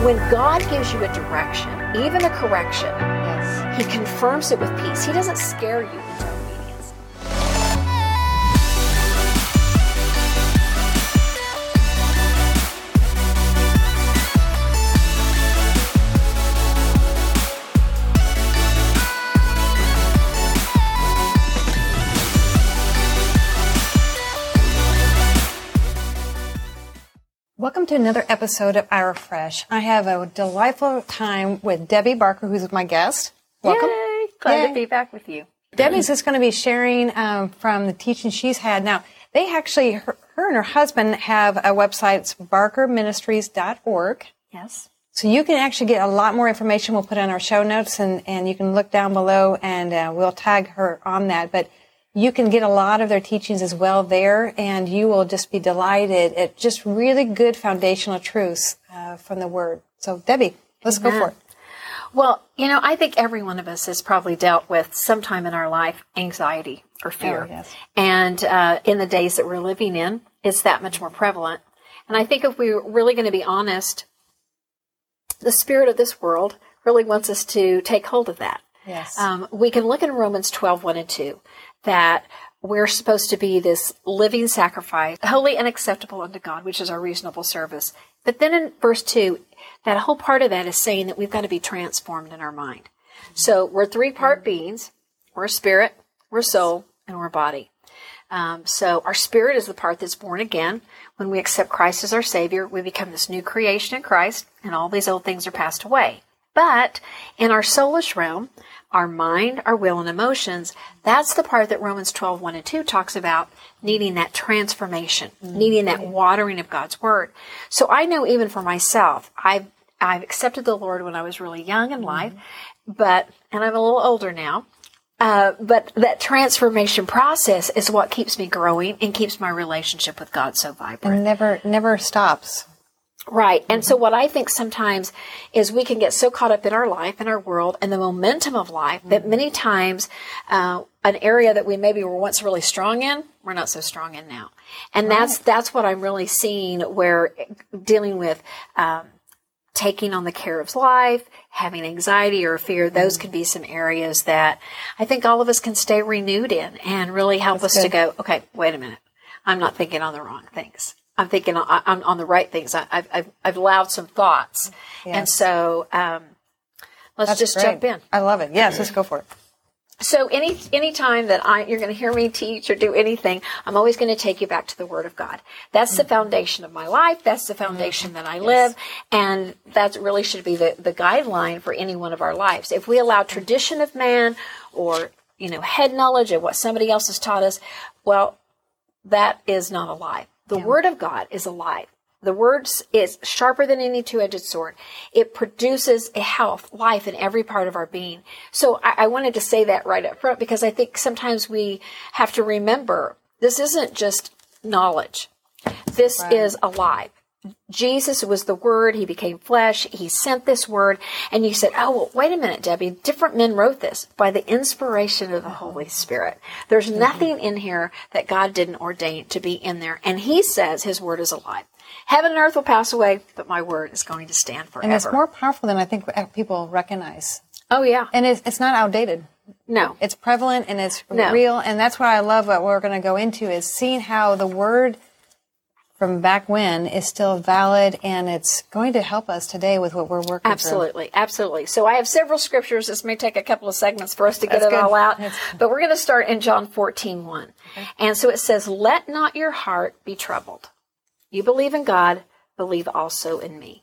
When God gives you a direction, even a correction, Yes. He confirms it with peace. He doesn't scare you into obedience. Welcome to another episode of Ira Fresh. I have a delightful time with Debbie Barker, who's my guest. Welcome. Yay! Glad Yay. to be back with you. Debbie's just going to be sharing from the teaching she's had. Now, they actually, her and her husband have a website. It's barkerministries.org. Yes. So you can actually get a lot more information. We'll put in our show notes, and you can look down below, and we'll tag her on that. But you can get a lot of their teachings as well there, and you will just be delighted at just really good foundational truths from the Word. So, Debbie, let's go for it. Well, I think every one of us has probably dealt with sometime in our life anxiety or fear. Oh, yes. And in the days that we're living in, it's that much more prevalent. And I think if we're really going to be honest, the spirit of this world really wants us to take hold of that. Yes. We can look in Romans 12, 1 and 2, that we're supposed to be this living sacrifice, holy and acceptable unto God, which is our reasonable service. But then in verse 2, that whole part of that is saying that we've got to be transformed in our mind. So we're three-part beings. We're a spirit, we're a soul, and we're a body. So our spirit is the part that's born again. When we accept Christ as our Savior, we become this new creation in Christ, and all these old things are passed away. But in our soulish realm, our mind, our will, and emotions, that's the part that Romans 12, 1 and 2 talks about needing that transformation, needing that watering of God's Word. So I know even for myself, I've accepted the Lord when I was really young in life, and I'm a little older now, but that transformation process is what keeps me growing and keeps my relationship with God so vibrant. And never stops. Right. And so what I think sometimes is we can get so caught up in our life, in our world, and the momentum of life that many times an area that we maybe were once really strong in, we're not so strong in now. And that's what I'm really seeing, where dealing with taking on the care of life, having anxiety or fear, those could be some areas that I think all of us can stay renewed in and really help us to go, okay, wait a minute. I'm not thinking on the wrong things. I'm thinking I'm on the right things. I've allowed some thoughts. Yes. And so let's just jump in. I love it. Yes, let's go for it. So any time that you're going to hear me teach or do anything, I'm always going to take you back to the Word of God. That's the foundation of my life. That's the foundation that I live. And that really should be the guideline for any one of our lives. If we allow tradition of man or, head knowledge of what somebody else has taught us, well, that is not alive. The Word of God is alive. The Word is sharper than any two-edged sword. It produces a health, life in every part of our being. So I wanted to say that right up front, because I think sometimes we have to remember this isn't just knowledge. This is alive. Jesus was the Word. He became flesh. He sent this Word. And you said, oh, well, wait a minute, Debbie. Different men wrote this by the inspiration of the Holy Spirit. There's nothing in here that God didn't ordain to be in there. And He says His Word is alive. Heaven and earth will pass away, but my Word is going to stand forever. And it's more powerful than I think people recognize. Oh, yeah. And it's not outdated. No. It's prevalent and it's real. And that's what I love what we're going to go into is seeing how the Word from back when is still valid, and it's going to help us today with what we're working through. Absolutely. So I have several scriptures. This may take a couple of segments for us to get it all out. But we're going to start in John 14:1. Okay. And so it says, let not your heart be troubled. You believe in God, believe also in me.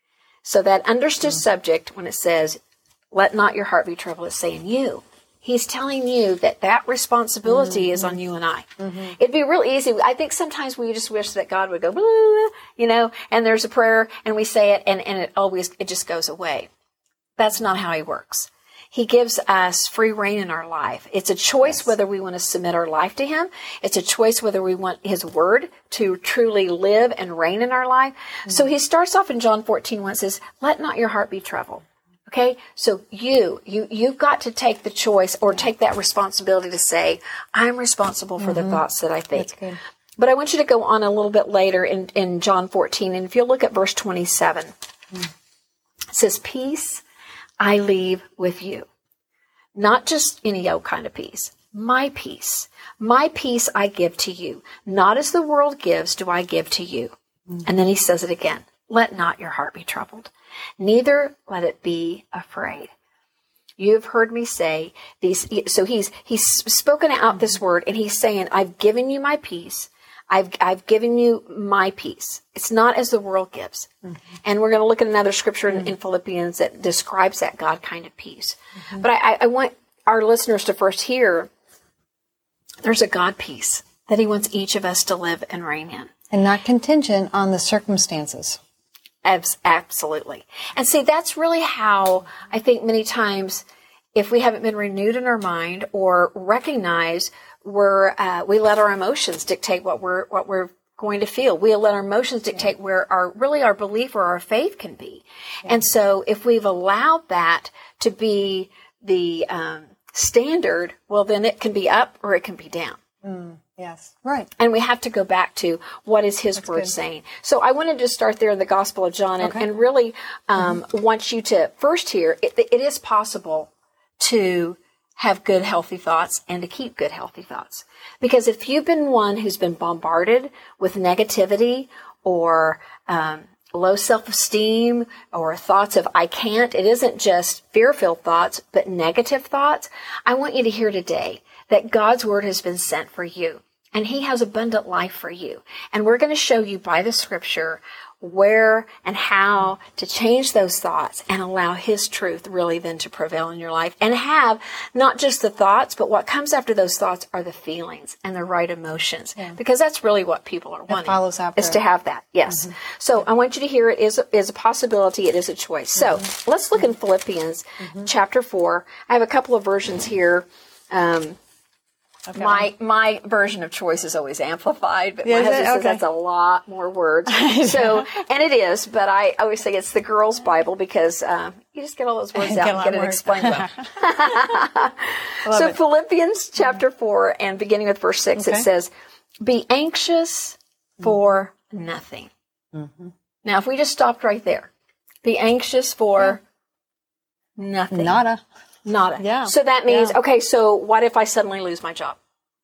So that understood subject, when it says, let not your heart be troubled, it's saying you. He's telling you that responsibility is on you and I. It'd be real easy. I think sometimes we just wish that God would go, blah, blah, blah, and there's a prayer and we say it and it just goes away. That's not how He works. He gives us free reign in our life. It's a choice whether we want to submit our life to Him. It's a choice whether we want His Word to truly live and reign in our life. So He starts off in John 14:1, it says, let not your heart be troubled. Okay, so you've got to take the choice or take that responsibility to say, I'm responsible for the thoughts that I think. That's good. But I want you to go on a little bit later in John 14, and if you'll look at verse 27. says, peace I leave with you. Not just any old kind of peace. My peace. My peace I give to you. Not as the world gives do I give to you. And then he says it again. Let not your heart be troubled. Neither let it be afraid. You have heard me say these. So he's spoken out this word, and he's saying, I've given you my peace. I've given you my peace. It's not as the world gives. And we're going to look at another scripture in Philippians that describes that God kind of peace. But I want our listeners to first hear there's a God peace that he wants each of us to live and reign in. And not contingent on the circumstances. Absolutely. And see, that's really how I think many times, if we haven't been renewed in our mind or recognize we let our emotions dictate what we're going to feel. We let our emotions dictate where our belief or our faith can be. Yeah. And so if we've allowed that to be the standard, well, then it can be up or it can be down. Yes. Right. And we have to go back to what is his word saying. So I wanted to start there in the Gospel of John and really want you to first hear it is possible to have good, healthy thoughts and to keep good, healthy thoughts. Because if you've been one who's been bombarded with negativity or low self-esteem or thoughts of I can't, it isn't just fear-filled thoughts, but negative thoughts, I want you to hear today that God's word has been sent for you. And he has abundant life for you. And we're going to show you by the scripture where and how to change those thoughts and allow his truth really then to prevail in your life. And have not just the thoughts, but what comes after those thoughts are the feelings and the right emotions. Yeah. Because that's really what people are wanting. Follows after is to have that. Yes. So I want you to hear it is a possibility. It is a choice. So let's look in Philippians chapter 4. I have a couple of versions here. Okay. My version of choice is always amplified, but my husband says that's a lot more words. So, and it is, but I always say it's the girls' Bible because you just get all those words out and get it explained well. So Philippians chapter 4 and beginning with verse 6, it says, be anxious for nothing. Now, if we just stopped right there, be anxious for nothing. Nada. Yeah. So that means, okay, so what if I suddenly lose my job?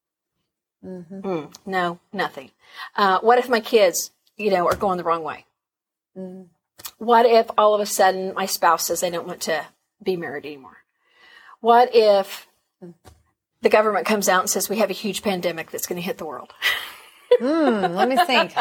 No, nothing. What if my kids, are going the wrong way? What if all of a sudden my spouse says they don't want to be married anymore? What if the government comes out and says we have a huge pandemic that's going to hit the world? Let me think.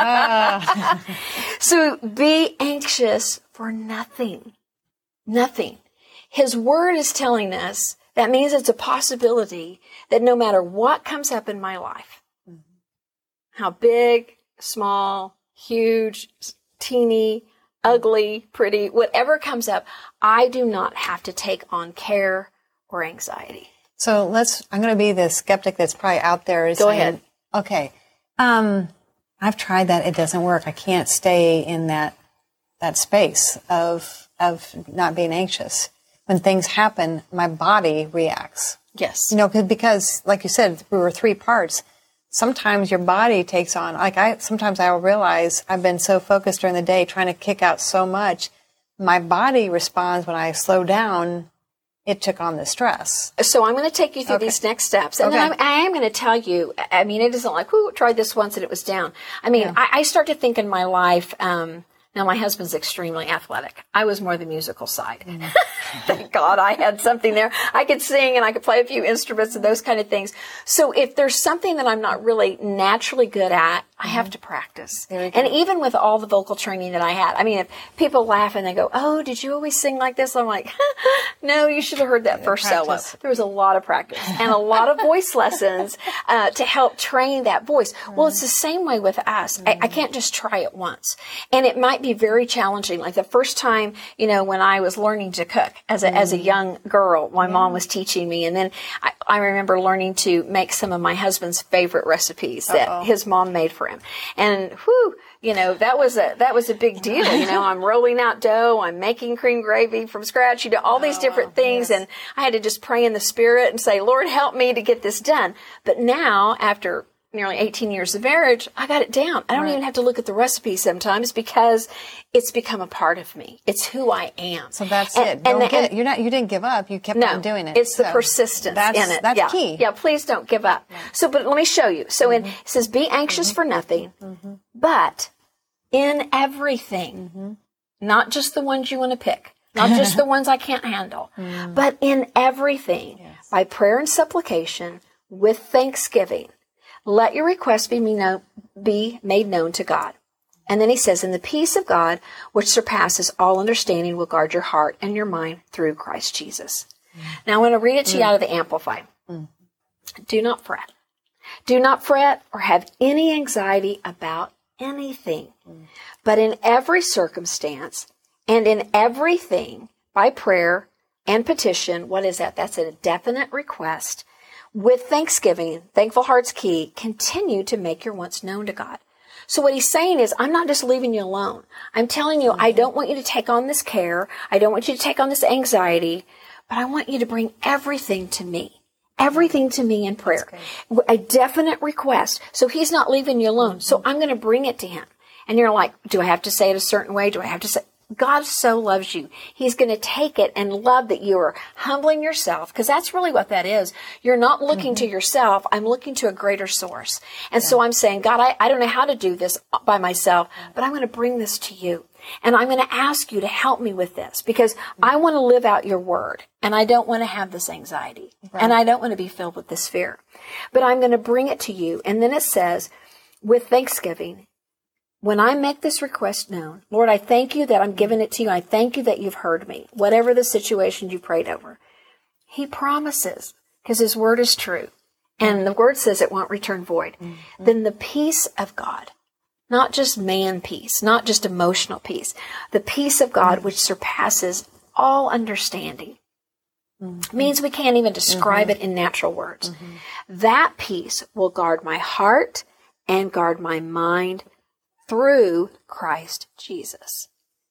So be anxious for nothing. Nothing. His word is telling us that means it's a possibility that no matter what comes up in my life, how big, small, huge, teeny, ugly, pretty, whatever comes up, I do not have to take on care or anxiety. So I'm going to be the skeptic that's probably out there. Go ahead. Okay. I've tried that. It doesn't work. I can't stay in that space of not being anxious. When things happen, my body reacts. Yes. Because like you said, we were 3 parts. Sometimes your body takes on, sometimes I will realize I've been so focused during the day trying to kick out so much. My body responds when I slow down. It took on the stress. So I'm going to take you through these next steps. And then I am going to tell you, it isn't like, tried this once and it was down. I start to think in my life, now, my husband's extremely athletic. I was more the musical side. Thank God I had something there. I could sing and I could play a few instruments and those kind of things. So if there's something that I'm not really naturally good at, I have to practice. And even with all the vocal training that I had, if people laugh and they go, oh, did you always sing like this? I'm like, no, you should have heard that first solo. There was a lot of practice and a lot of voice lessons to help train that voice. Well, it's the same way with us. I can't just try it once. And it might be very challenging. Like the first time, when I was learning to cook as a young girl, my mom was teaching me. And then I remember learning to make some of my husband's favorite recipes that his mom made for him. And that was a big deal. I'm rolling out dough. I'm making cream gravy from scratch, all these different things. Yes. And I had to just pray in the Spirit and say, Lord, help me to get this done. But now, after nearly 18 years of marriage, I got it down. I don't even have to look at the recipe sometimes because it's become a part of me. It's who I am. So that's it. You didn't give up. You kept on doing it. It's the persistence in it. That's key. Yeah, please don't give up. Yeah. So, but let me show you. So it says, be anxious for nothing, but in everything, not just the ones you want to pick, not just the ones I can't handle, but in everything, by prayer and supplication, with thanksgiving, let your requests be made known to God. And then he says, and the peace of God, which surpasses all understanding, will guard your heart and your mind through Christ Jesus. Now I want to read it to you out of the Amplified. Do not fret. Do not fret or have any anxiety about anything, but in every circumstance and in everything, by prayer and petition, what is that? That's a definite request. With thanksgiving, thankful heart's key, continue to make your wants known to God. So what he's saying is, I'm not just leaving you alone. I'm telling you, I don't want you to take on this care. I don't want you to take on this anxiety, but I want you to bring everything to me. Everything to me in prayer. A definite request. So he's not leaving you alone. So I'm going to bring it to him. And you're like, do I have to say it a certain way? Do I have to say... God so loves you. He's going to take it and love that you are humbling yourself, because that's really what that is. You're not looking to yourself. I'm looking to a greater source. And so I'm saying, God, I don't know how to do this by myself, but I'm going to bring this to you. And I'm going to ask you to help me with this, because I want to live out your word, and I don't want to have this anxiety, and I don't want to be filled with this fear. But I'm going to bring it to you. And then it says, with thanksgiving, when I make this request known, Lord, I thank you that I'm giving it to you. I thank you that you've heard me, whatever the situation you prayed over. He promises, because his word is true, and the word says it won't return void. Then the peace of God, not just man peace, not just emotional peace, the peace of God which surpasses all understanding, means we can't even describe it in natural words. That peace will guard my heart and guard my mind through Christ Jesus.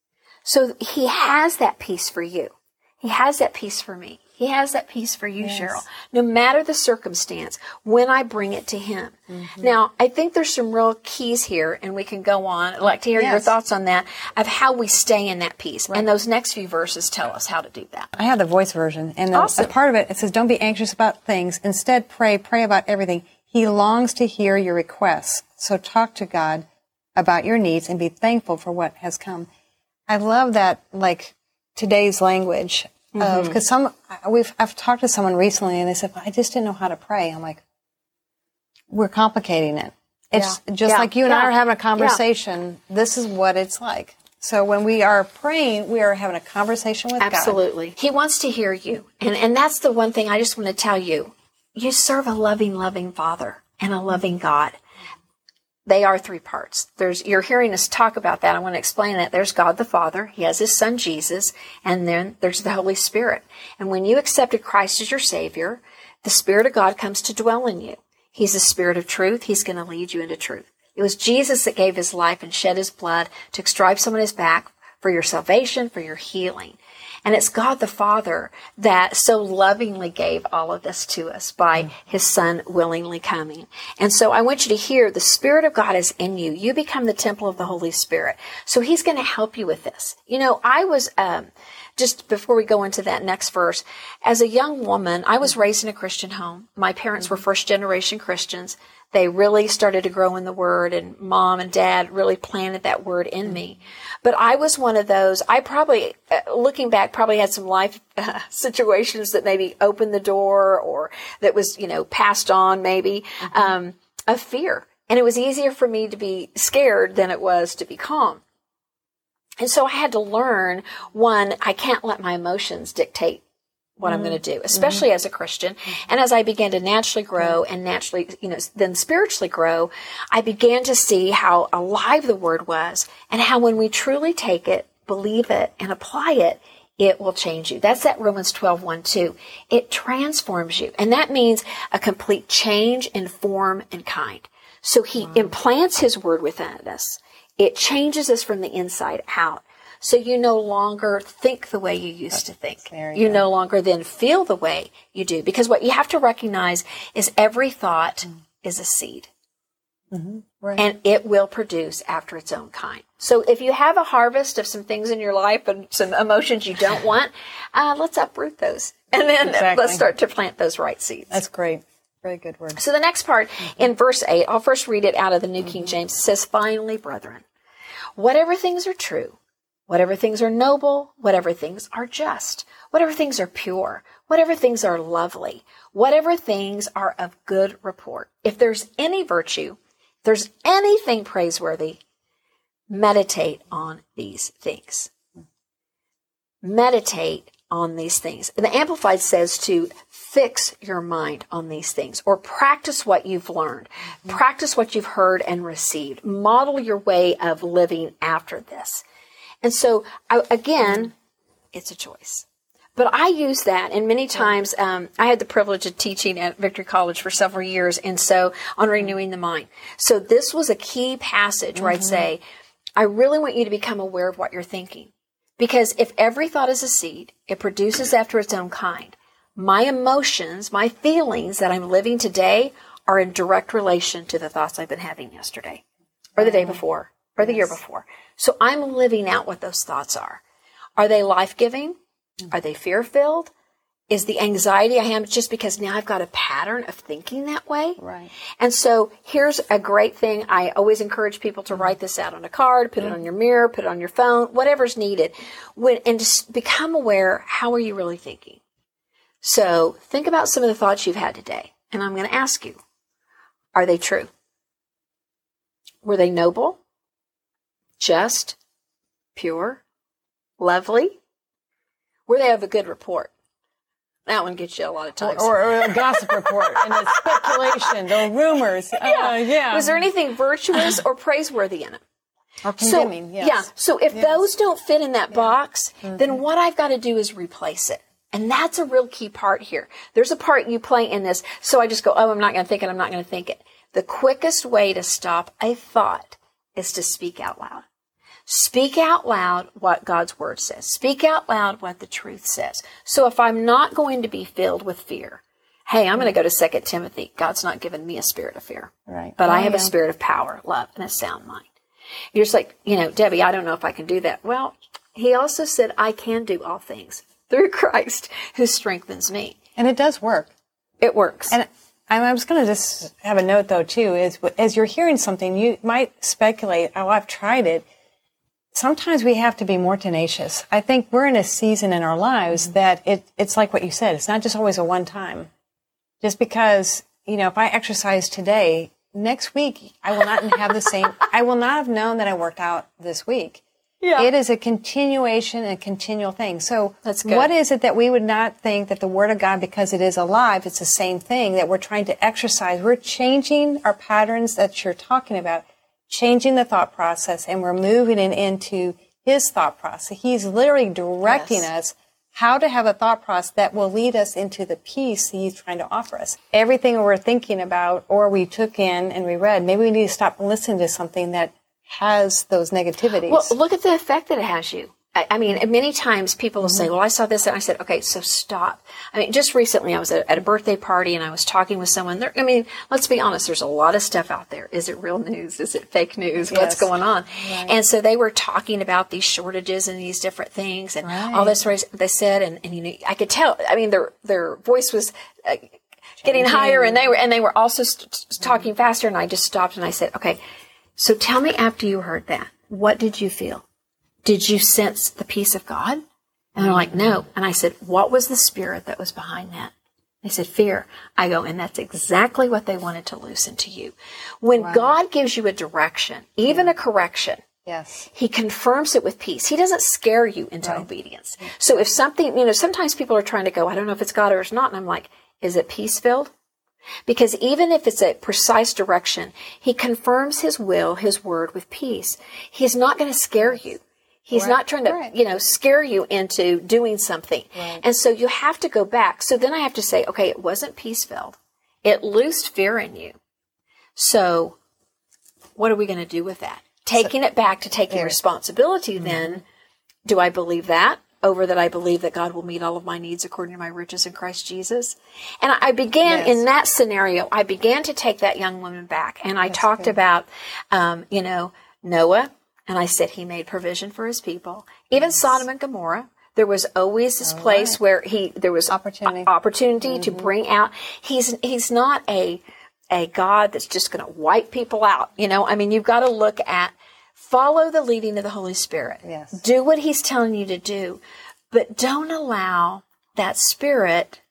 So he has that peace for you. He has that peace for me. He has that peace for you, Cheryl. No matter the circumstance, when I bring it to him. Now, I think there's some real keys here, and we can go on. I'd like to hear your thoughts on that, of how we stay in that peace. And those next few verses tell us how to do that. I have the Voice version. And as part of it, it says, don't be anxious about things. Instead, pray about everything. He longs to hear your requests. So talk to God about your needs and be thankful for what has come. I love that, like, today's language of, because I've talked to someone recently and they said, well, I just didn't know how to pray. I'm like, we're complicating it. It's just like you and I are having a conversation. This is what it's like. So when we are praying, we are having a conversation with God. Absolutely. He wants to hear you. And that's the one thing I just want to tell you. You serve a loving, loving Father and a loving God. They are three parts. You're hearing us talk about that. I want to explain that. There's God the Father. He has his son Jesus. And then there's the Holy Spirit. And when you accepted Christ as your Savior, the Spirit of God comes to dwell in you. He's the Spirit of truth. He's going to lead you into truth. It was Jesus that gave his life and shed his blood to stripes on his back for your salvation, for your healing. And it's God the Father that so lovingly gave all of this to us by his Son willingly coming. And so I want you to hear the Spirit of God is in you. You become the temple of the Holy Spirit. So he's going to help you with this. You know, I was, just before we go into that next verse, as a young woman, I was raised in a Christian home. My parents were first generation Christians. They really started to grow in the Word, and Mom and Dad really planted that Word in me. But I was one of those, I probably, looking back, probably had some life situations that maybe opened the door, or that was, passed on maybe, of fear. And it was easier for me to be scared than it was to be calm. And so I had to learn, one, I can't let my emotions dictate what I'm going to do, especially as a Christian. And as I began to naturally grow and naturally, then spiritually grow, I began to see how alive the Word was, and how when we truly take it, believe it, and apply it, it will change you. That's that Romans 12:1-2. It transforms you. And that means a complete change in form and kind. So he implants his Word within us. It changes us from the inside out. So you no longer think the way you used to think. You no longer then feel the way you do. Because what you have to recognize is every thought is a seed. Right. and it will produce after its own kind. So if you have a harvest of some things in your life and some emotions you don't want, let's uproot those. And then let's start to plant those right seeds. That's great. Very good word. So the next part in verse 8, I'll first read it out of the New King James. It says, finally, brethren, whatever things are true, whatever things are noble, whatever things are just, whatever things are pure, whatever things are lovely, whatever things are of good report. If there's any virtue, if there's anything praiseworthy, meditate on these things. Meditate on these things. And the Amplified says to fix your mind on these things, or practice what you've learned. Practice what you've heard and received. Model your way of living after this. And so, again, it's a choice. But I use that, and many times I had the privilege of teaching at Victory College for several years, and so on renewing the mind. So this was a key passage where I'd say, I really want you to become aware of what you're thinking. Because if every thought is a seed, it produces after its own kind. My emotions, my feelings that I'm living today are in direct relation to the thoughts I've been having yesterday, or the day before, or the year before. So I'm living out what those thoughts are. Are they life-giving? Are they fear-filled? Is the anxiety I have just because now I've got a pattern of thinking that way? Right. And so here's a great thing. I always encourage people to write this out on a card, put it on your mirror, put it on your phone, whatever's needed. And just become aware, how are you really thinking? So think about some of the thoughts you've had today. And I'm going to ask you, are they true? Were they noble? Just? Pure? Lovely? Were they of a good report? That one gets you a lot of times. Or a gossip report and a speculation or rumors. Yeah. Was there anything virtuous or praiseworthy in it? Or condemning, yes. Yeah. So if those don't fit in that box, then what I've got to do is replace it. And that's a real key part here. There's a part you play in this. So I just go, I'm not going to think it. I'm not going to think it. The quickest way to stop a thought is to speak out loud. Speak out loud what God's word says. Speak out loud what the truth says. So if I'm not going to be filled with fear, hey, I'm going to go to 2 Timothy. God's not given me a spirit of fear. Right. But I have a spirit of power, love, and a sound mind. You're just like, Debbie, I don't know if I can do that. Well, he also said, I can do all things through Christ who strengthens me. And it does work. It works. And I was going to just have a note, though, too, is as you're hearing something, you might speculate, oh, I've tried it. Sometimes we have to be more tenacious. I think we're in a season in our lives that it's like what you said. It's not just always a one time. Just because, if I exercise today, next week I will not have the same, I will not have known that I worked out this week. Yeah. It is a continuation and continual thing. So that's good. What is it that we would not think that the Word of God, because it is alive, it's the same thing that we're trying to exercise. We're changing our patterns that you're talking about, changing the thought process, and we're moving it into His thought process. He's literally directing us how to have a thought process that will lead us into the peace He's trying to offer us. Everything we're thinking about or we took in and we read, maybe we need to stop and listen to something that has those negativities. Well, look at the effect that it has you. I mean, many times people will say, well, I saw this, and I said, okay, so stop. I mean, just recently I was at a birthday party, and I was talking with someone. Let's be honest, there's a lot of stuff out there. Is it real news? Is it fake news? What's going on? Right. And so they were talking about these shortages and these different things, and all this, they said, and I could tell, their voice was getting higher, and they were also talking faster, and I just stopped, and I said, okay, so tell me, after you heard that, what did you feel? Did you sense the peace of God? And they're like, no. And I said, what was the spirit that was behind that? They said, fear. I go, and that's exactly what they wanted to loosen to you. When God gives you a direction, even a correction, He confirms it with peace. He doesn't scare you into obedience. So if something, sometimes people are trying to go, I don't know if it's God or it's not. And I'm like, is it peace-filled? Because even if it's a precise direction, He confirms His will, His word with peace. He's not going to scare you. He's not trying to, scare you into doing something. Right. And so you have to go back. So then I have to say, okay, it wasn't peace-filled. It loosed fear in you. So what are we going to do with that? Taking it back to taking responsibility then, do I believe that? over that I believe that God will meet all of my needs according to my riches in Christ Jesus. And I began in that scenario, I began to take that young woman back. And I talked about, Noah. And I said he made provision for his people. Even Sodom and Gomorrah. There was always this place where there was opportunity to bring out. He's not a God that's just going to wipe people out. You've got to look at, follow the leading of the Holy Spirit. Yes. Do what he's telling you to do, but don't allow that spirit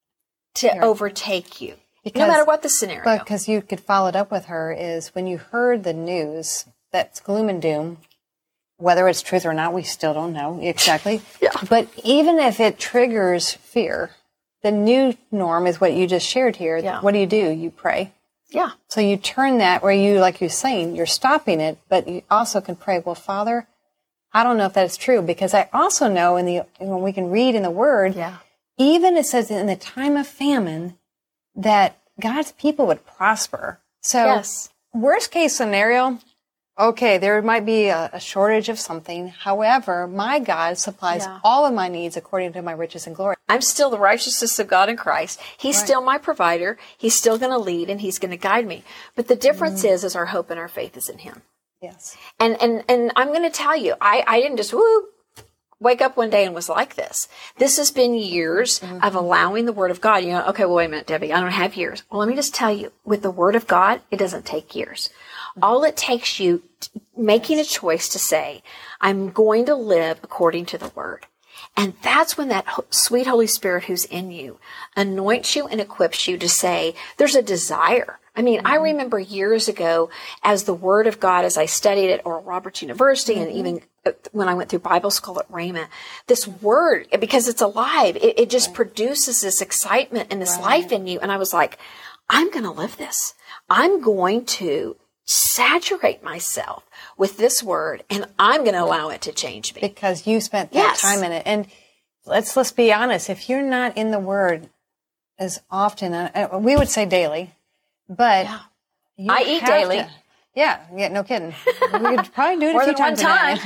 to overtake you. Because, no matter what the scenario. Because you could follow it up with her is when you heard the news that's gloom and doom, whether it's truth or not, we still don't know exactly. Yeah. But even if it triggers fear, the new norm is what you just shared here. Yeah. What do? You pray. Yeah. So you turn that where you, like you're saying, you're stopping it, but you also can pray, well, Father, I don't know if that's true, because I also know when we can read in the Word, even it says in the time of famine that God's people would prosper. So worst case scenario, okay, there might be a shortage of something. However, my God supplies all of my needs according to my riches and glory. I'm still the righteousness of God in Christ. He's still my provider. He's still going to lead and he's going to guide me. But the difference is our hope and our faith is in him. Yes. And I'm going to tell you, I didn't just wake up one day and was like this. This has been years of allowing the Word of God. Okay, well, wait a minute, Debbie, I don't have years. Well, let me just tell you, with the Word of God, it doesn't take years. All it takes you making a choice to say, I'm going to live according to the Word. And that's when that sweet Holy Spirit who's in you anoints you and equips you to say, there's a desire. I remember years ago as the Word of God, as I studied at Oral Roberts University and even when I went through Bible school at Rhema, this Word, because it's alive, it just produces this excitement and this life in you. And I was like, I'm going to live this. I'm going to saturate myself with this Word, and I'm going to allow it to change me. Because you spent that time in it. And let's be honest, if you're not in the Word as often, we would say daily, but I eat daily. Yeah, no kidding. We could probably do it a few times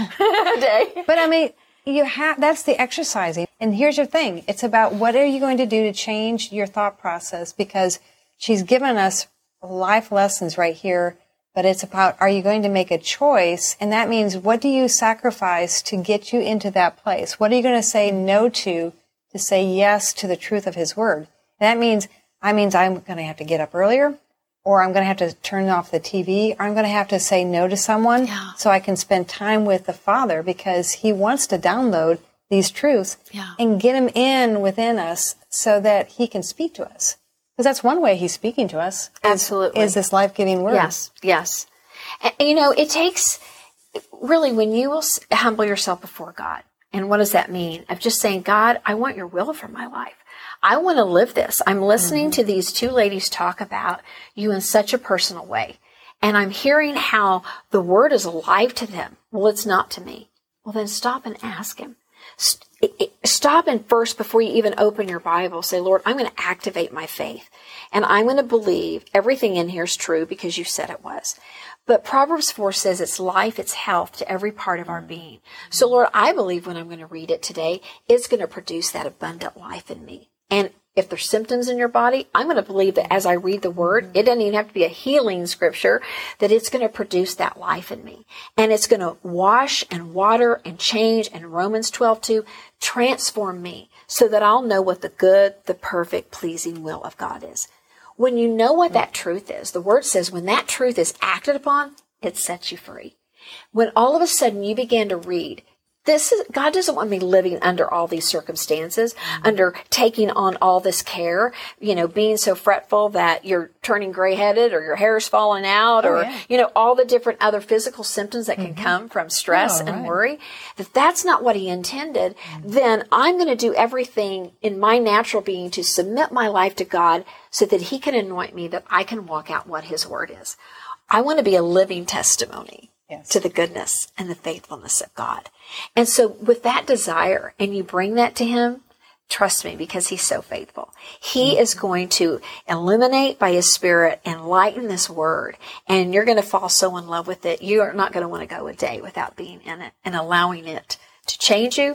a day. But that's the exercising. And here's your thing. It's about what are you going to do to change your thought process, because she's given us life lessons right here. But it's about, are you going to make a choice? And that means, what do you sacrifice to get you into that place? What are you going to say no to say yes to the truth of his Word? And that means I'm going to have to get up earlier, or I'm going to have to turn off the TV, or I'm going to have to say no to someone so I can spend time with the Father, because he wants to download these truths and get them within us so that he can speak to us. Because that's one way he's speaking to us. Absolutely. Is this life-giving Word. Yes. And, it takes, really, when you will humble yourself before God. And what does that mean? Of just saying, God, I want your will for my life. I want to live this. I'm listening to these two ladies talk about you in such a personal way. And I'm hearing how the Word is alive to them. Well, it's not to me. Well, then stop and ask him. Stop and first, before you even open your Bible, say, Lord, I'm going to activate my faith. And I'm going to believe everything in here is true because you said it was. But Proverbs 4 says it's life, it's health to every part of our being. So, Lord, I believe when I'm going to read it today, it's going to produce that abundant life in me. And if there's symptoms in your body, I'm going to believe that as I read the Word, it doesn't even have to be a healing scripture, that it's going to produce that life in me. And it's going to wash and water and change, and Romans 12:2, transform me so that I'll know what the good, the perfect, pleasing will of God is. When you know what that truth is, the Word says when that truth is acted upon, it sets you free. When all of a sudden you begin to read, God doesn't want me living under all these circumstances, under taking on all this care, being so fretful that you're turning gray-headed or your hair's falling out all the different other physical symptoms that can come from stress and worry. That's not what he intended. Then I'm going to do everything in my natural being to submit my life to God so that he can anoint me, that I can walk out what his Word is. I want to be a living testimony to the goodness and the faithfulness of God. And so with that desire, and you bring that to him, trust me, because he's so faithful. He is going to illuminate by his Spirit and lighten this Word. And you're going to fall so in love with it. You are not going to want to go a day without being in it and allowing it to change you,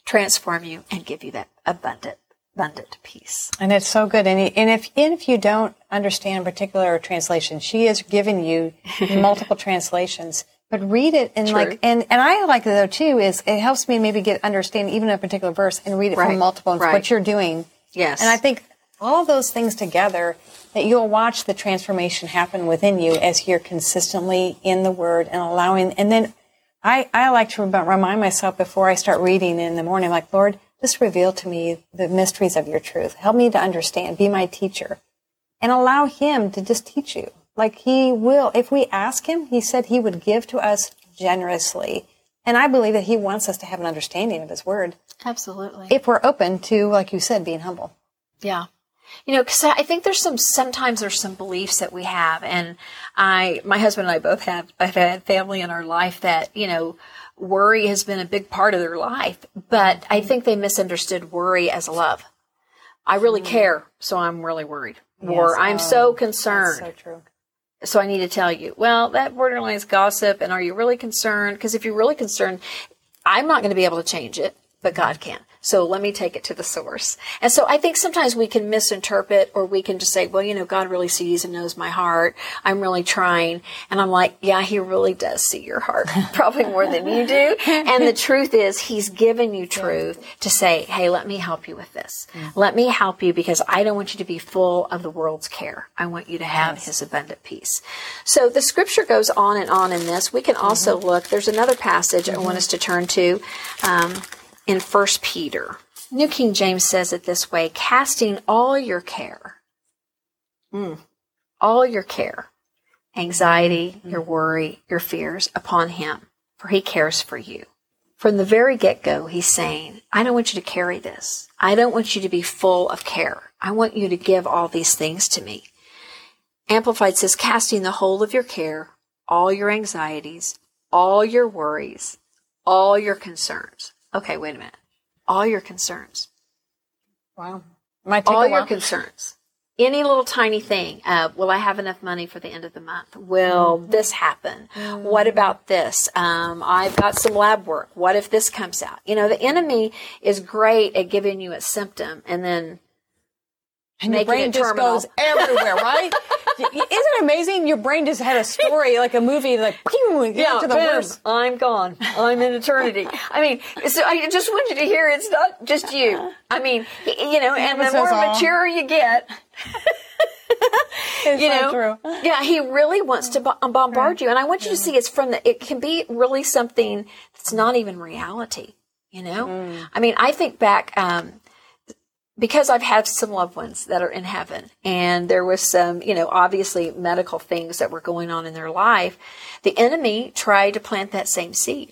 transform you, and give you that abundant peace. And it's so good. And if you don't understand a particular translation, she has given you multiple translations. But read it and and I like it though too, is it helps me maybe understand even a particular verse and read it from multiple and what you're doing. Yes. And I think all those things together, that you'll watch the transformation happen within you as you're consistently in the Word and allowing. And then I like to remind myself before I start reading in the morning, like, Lord, just reveal to me the mysteries of your truth. Help me to understand. Be my teacher. And allow Him to just teach you. Like He will. If we ask Him, He said He would give to us generously. And I believe that He wants us to have an understanding of His Word. Absolutely. If we're open to, like you said, being humble. Yeah. Because I think sometimes there's some beliefs that we have, and my husband and I both have had family in our life that, worry has been a big part of their life, but I think they misunderstood worry as love. I really care, so I'm really worried. Yes, or I'm so concerned. That's so true. So I need to tell you, well, that borderline is gossip, and are you really concerned? Because if you're really concerned, I'm not going to be able to change it, but God can. So let me take it to the source. And so I think sometimes we can misinterpret, or we can just say, well, God really sees and knows my heart. I'm really trying. And I'm like, yeah, He really does see your heart, probably more than you do. And the truth is, He's given you truth to say, hey, let me help you with this. Let me help you, because I don't want you to be full of the world's care. I want you to have His abundant peace. So the scripture goes on and on in this. We can also look, there's another passage I want us to turn to, in 1 Peter. New King James says it this way: casting all your care, anxiety, your worry, your fears upon Him, for He cares for you. From the very get-go, He's saying, I don't want you to carry this. I don't want you to be full of care. I want you to give all these things to me. Amplified says, casting the whole of your care, all your anxieties, all your worries, all your concerns. Okay, wait a minute. All your concerns. Wow. All your concerns. Any little tiny thing. Will I have enough money for the end of the month? Will this happen? What about this? I've got some lab work. What if this comes out? The enemy is great at giving you a symptom and then your brain just goes everywhere, right? Isn't it amazing? Your brain just had a story, like a movie, like, pew, to the worst. I'm gone. I'm in eternity. I mean, so I just want you to hear it's not just you. I mean, and the more mature you get, so true. Yeah, He really wants to bombard you. And I want you to see it can be really something that's not even reality, I mean, I think back, because I've had some loved ones that are in heaven, and there was some, obviously medical things that were going on in their life. The enemy tried to plant that same seed.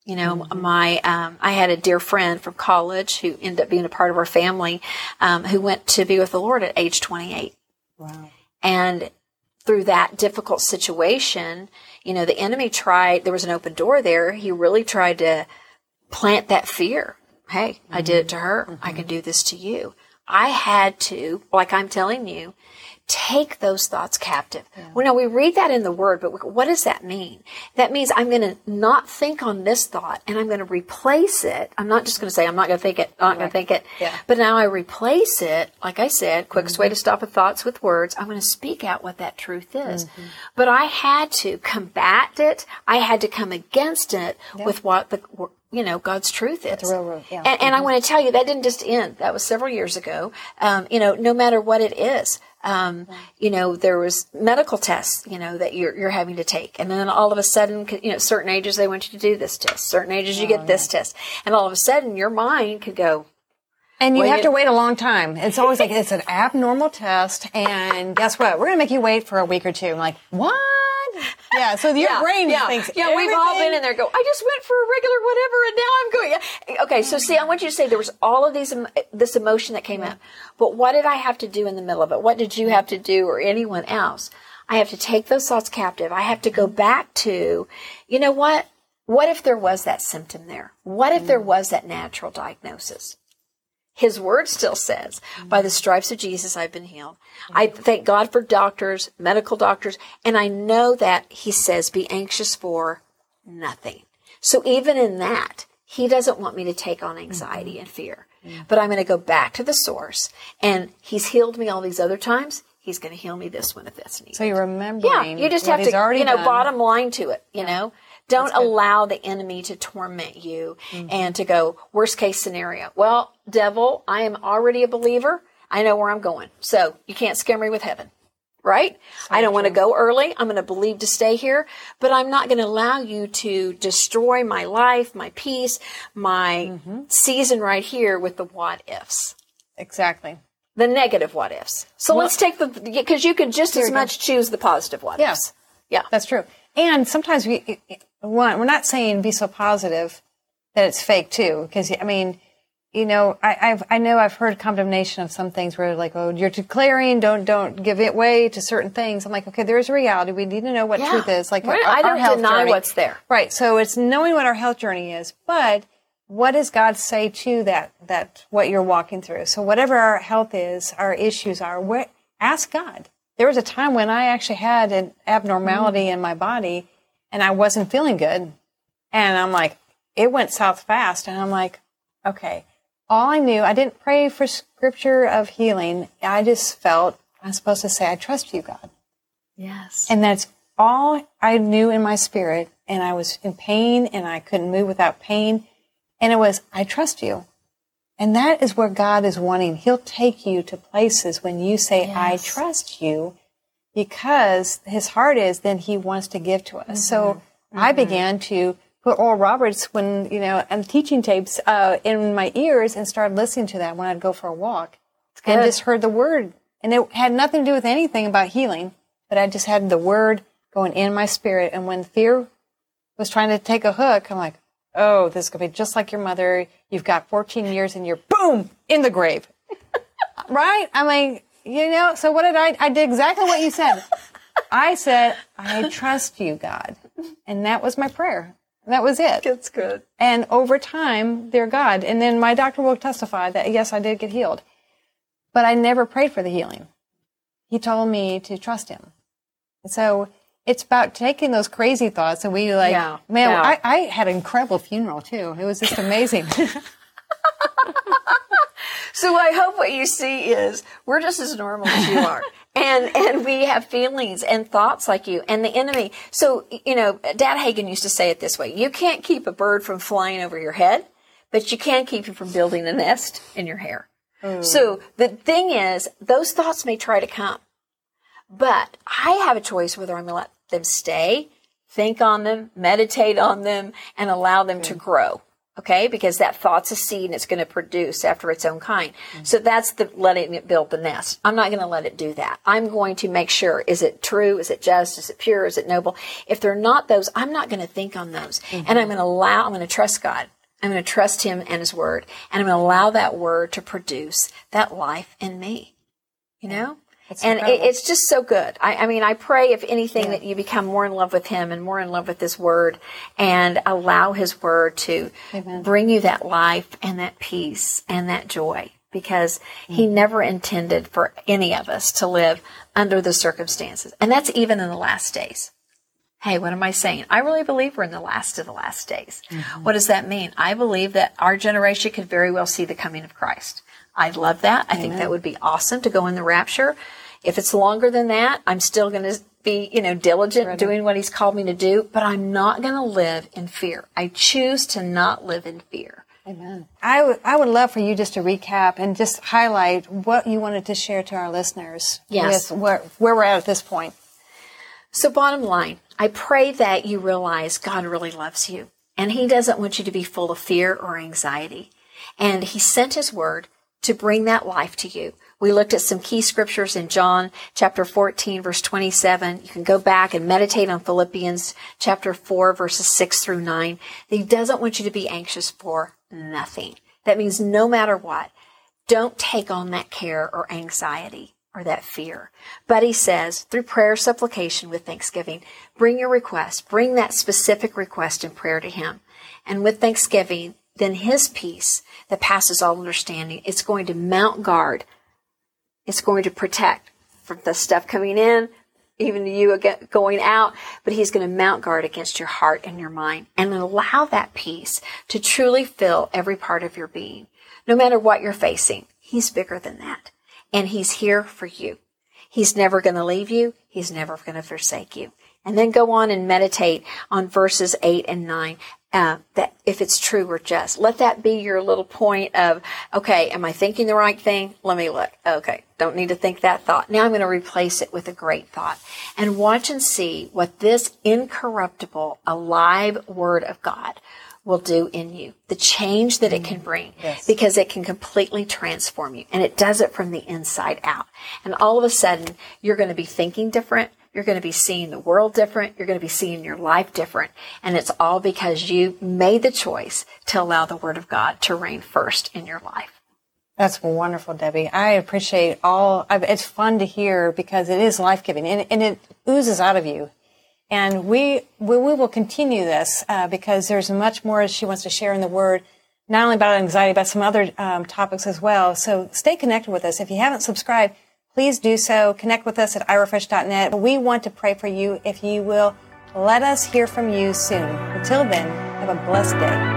I had a dear friend from college who ended up being a part of our family, who went to be with the Lord at age 28. Wow. And through that difficult situation, the enemy there was an open door there. He really tried to plant that fear. Hey, I did it to her. I can do this to you. I had to, like I'm telling you, take those thoughts captive. Yeah. Well, now we read that in the Word, but what does that mean? That means I'm going to not think on this thought, and I'm going to replace it. I'm not just going to say, I'm not going to think it, I'm not going to think it. Yeah. But now I replace it, like I said, quickest way to stop a thought's with words. I'm going to speak out what that truth is. But I had to combat it. I had to come against it with what God's truth is. That's real, yeah. And I want to tell you, that didn't just end. That was several years ago. No matter what it is, there was medical tests, that you're having to take. And then all of a sudden, certain ages they want you to do this test. Certain ages you get this test. And all of a sudden your mind could go. And you have to wait a long time. It's always like, it's an abnormal test. And guess what? We're going to make you wait for a week or two. I'm like, what? Yeah, so your brain thinks Yeah, we've all been in there go, I just went for a regular whatever, and now I'm going. Yeah. Okay, so see, I want you to say there was all of this emotion that came up. But what did I have to do in the middle of it? What did you have to do, or anyone else? I have to take those thoughts captive. I have to go back to, what? What if there was that symptom there? What if there was that natural diagnosis? His word still says, by the stripes of Jesus, I've been healed. I thank God for doctors, medical doctors, and I know that He says, be anxious for nothing. So even in that, He doesn't want me to take on anxiety and fear. But I'm going to go back to the source. And he's healed me all these other times. He's going to heal me this one if that's needed. So you're remembering. Yeah, you just have to, bottom line to it, Don't allow the enemy to torment you and to go, worst case scenario. Well, devil, I am already a believer. I know where I'm going. So you can't scare me with heaven. Right? So I don't want to go early. I'm going to believe to stay here, but I'm not going to allow you to destroy my life, my peace, my season right here with the what ifs. Exactly. The negative what ifs. So let's take because you can just as much choose the positive what ifs. Yeah. That's true. And sometimes we're not saying be so positive that it's fake too, because I know I've heard condemnation of some things where like, oh, you're declaring, don't give it way to certain things. I'm like, okay, there's a reality. We need to know what truth is. Like I don't deny what's there. Right. So it's knowing what our health journey is, but what does God say to that what you're walking through? So whatever our health is, our issues are, ask God. There was a time when I actually had an abnormality in my body and I wasn't feeling good. And I'm like, it went south fast. And I'm like, okay. All I knew, I didn't pray for scripture of healing. I just felt I'm supposed to say, I trust you, God. Yes. And that's all I knew in my spirit. And I was in pain and I couldn't move without pain. And it was, I trust you. And that is where God is wanting. He'll take you to places when you say, I trust you, because his heart is then he wants to give to us. So I began to put Oral Roberts and teaching tapes in my ears and started listening to that when I'd go for a walk. And just heard the word. And it had nothing to do with anything about healing, but I just had the word going in my spirit. And when fear was trying to take a hook, I'm like, oh, this is going to be just like your mother. You've got 14 years and you're, boom, in the grave. Right? I mean, so what did I did exactly what you said. I said, I trust you, God. And that was my prayer. That was it. That's good. And over time, dear God. And then my doctor will testify that, yes, I did get healed. But I never prayed for the healing. He told me to trust him. And so it's about taking those crazy thoughts and I had an incredible funeral too. It was just amazing. So I hope what you see is we're just as normal as you are. And we have feelings and thoughts like you and the enemy. So, Dad Hagin used to say it this way. You can't keep a bird from flying over your head, but you can keep you from building a nest in your hair. Mm. So the thing is, those thoughts may try to come, but I have a choice whether I'm going to let them stay, think on them, meditate on them, and allow them to grow. Okay, because that thought's a seed and it's going to produce after its own kind. Mm-hmm. So that's letting it build the nest. I'm not going to let it do that. I'm going to make sure, is it true? Is it just? Is it pure? Is it noble? If they're not those, I'm not going to think on those. Mm-hmm. And I'm going to trust God. I'm going to trust him and his word. And I'm going to allow that word to produce that life in me. And it's just so good. I pray, if anything, that you become more in love with him and more in love with his word and allow his word to bring you that life and that peace and that joy, because he never intended for any of us to live under the circumstances. And that's even in the last days. Hey, what am I saying? I really believe we're in the last of the last days. Mm-hmm. What does that mean? I believe that our generation could very well see the coming of Christ. I love that. I think that would be awesome to go in the rapture. If it's longer than that, I'm still going to be, diligent doing what he's called me to do, but I'm not going to live in fear. I choose to not live in fear. Amen. I would love for you just to recap and just highlight what you wanted to share to our listeners with where we're at this point. So bottom line, I pray that you realize God really loves you, and he doesn't want you to be full of fear or anxiety. And he sent his word to bring that life to you. We looked at some key scriptures in John chapter 14, verse 27. You can go back and meditate on Philippians chapter 4, verses 6 through 9. He doesn't want you to be anxious for nothing. That means no matter what, don't take on that care or anxiety or that fear. But he says, through prayer, supplication with thanksgiving, bring your request, bring that specific request in prayer to him. And with thanksgiving, then his peace that passes all understanding, it's going to mount guard. It's going to protect from the stuff coming in. even you going out, but he's going to mount guard against your heart and your mind, and allow that peace to truly fill every part of your being. No matter what you're facing, he's bigger than that. And he's here for you. He's never going to leave you. He's never going to forsake you. And then go on and meditate on verses 8 and 9. That if it's true or just, let that be your little point of, okay, am I thinking the right thing? Let me look. Okay, don't need to think that thought. Now I'm going to replace it with a great thought, and watch and see what this incorruptible, alive Word of God will do in you. The change that it can bring, because it can completely transform you, and it does it from the inside out. And all of a sudden, you're going to be thinking different. You're going to be seeing the world different. You're going to be seeing your life different. And it's all because you made the choice to allow the Word of God to reign first in your life. That's wonderful, Debbie. I appreciate it's fun to hear because it is life-giving and it oozes out of you. And we will continue this because there's much more she wants to share in the Word, not only about anxiety, but some other topics as well. So stay connected with us. If you haven't subscribed, please do so. Connect with us at irafresh.net. We want to pray for you if you will let us hear from you soon. Until then, have a blessed day.